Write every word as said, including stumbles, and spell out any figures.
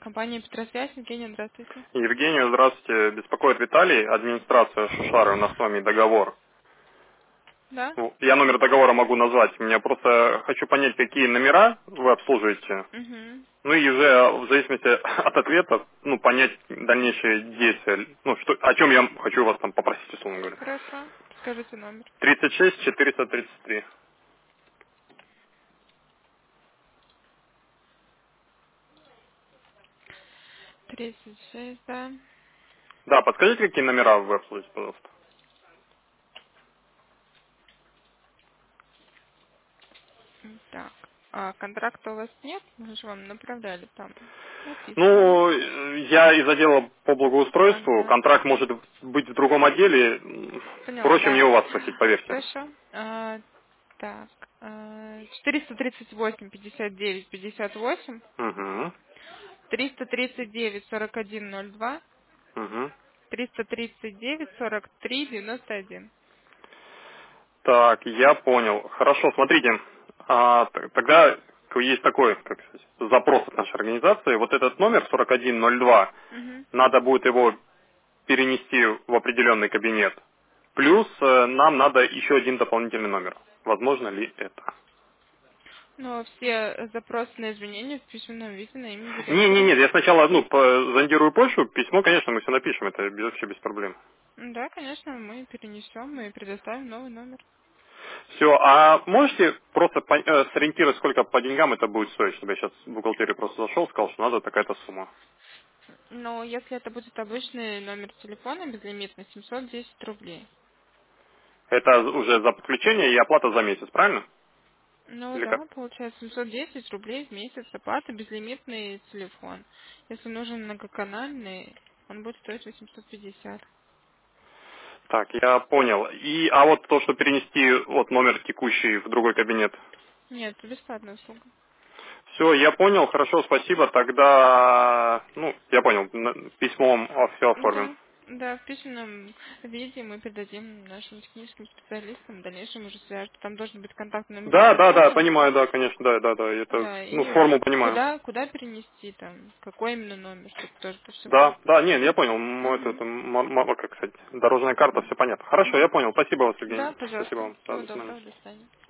Компания Петросвязь, Евгения, здравствуйте. Евгению, здравствуйте. Беспокоит Виталий, администрация Шушары, у нас с вами договор. Да? Ну, я номер договора могу назвать. Меня просто хочу понять, какие номера вы обслуживаете. Угу. Ну и уже в зависимости от ответа, ну, понять дальнейшие действия. Ну, что, о чем я хочу вас там попросить, условно говоря. Хорошо. Скажите номер. тридцать шесть четыреста тридцать три. тридцать шесть, да. Да, подскажите, какие номера вы обслуживаете, пожалуйста. Так. А контракта у вас нет? Мы же вам направляли там. Написано. Ну, э, я из отдела по благоустройству, Ага. контракт может быть в другом отделе. М, Поняла, Проще мне да. у вас спросить, поверьте. Хорошо. А, так. а, четыреста тридцать восемь пятьдесят девять пятьдесят восемь, Угу. триста тридцать девять сорок один ноль два, Угу. триста тридцать девять сорок три девяносто один. Так, я понял. Хорошо, смотрите, а, т- тогда к- есть такой, как сказать, запрос от нашей организации. Вот этот номер сорок один ноль два, Угу. надо будет его перенести в определенный кабинет. Плюс э, нам надо еще один дополнительный номер. Возможно ли это? Но все запросы на извинения в письменном виде на имя Не, не, директора. нет, я сначала ну, по- зондирую почту, письмо, конечно, мы все напишем, это без- вообще без проблем. Да, конечно, мы перенесем и предоставим новый номер. Все, а можете просто по- э, сориентировать, сколько по деньгам это будет стоить, чтобы я сейчас в бухгалтерию просто зашел, сказал, что надо такая-то сумма. Но если это будет обычный номер телефона безлимитный, семьсот десять рублей. Это уже за подключение и оплата за месяц, правильно? Ну Или как? да, получается семьсот десять рублей в месяц оплата, безлимитный телефон. Если нужен многоканальный, он будет стоить восемьсот пятьдесят. Так, я понял. И, а вот то, что перенести вот номер текущий в другой кабинет. Нет, это бесплатная услуга. Все, я понял, хорошо, спасибо. Тогда, ну, я понял, на- письмом все оформим. Да, да, в письменном виде мы передадим нашим техническим специалистам, в дальнейшем уже свяжут. Там должен быть контактный номер Да, да, да, телефона. понимаю, да, конечно, да, да, да. Это, Да, ну, и форму понимаю. куда, куда перенести там, какой именно номер, чтобы тоже это все было. Да, да, нет, я понял. М, Это, Угу. это м- м- как сказать, дорожная карта, все понятно. Хорошо, я понял. Спасибо вас, Да, Евгений. Спасибо пожалуйста. вам. Да, Всего до свидания. доброго, до свидания.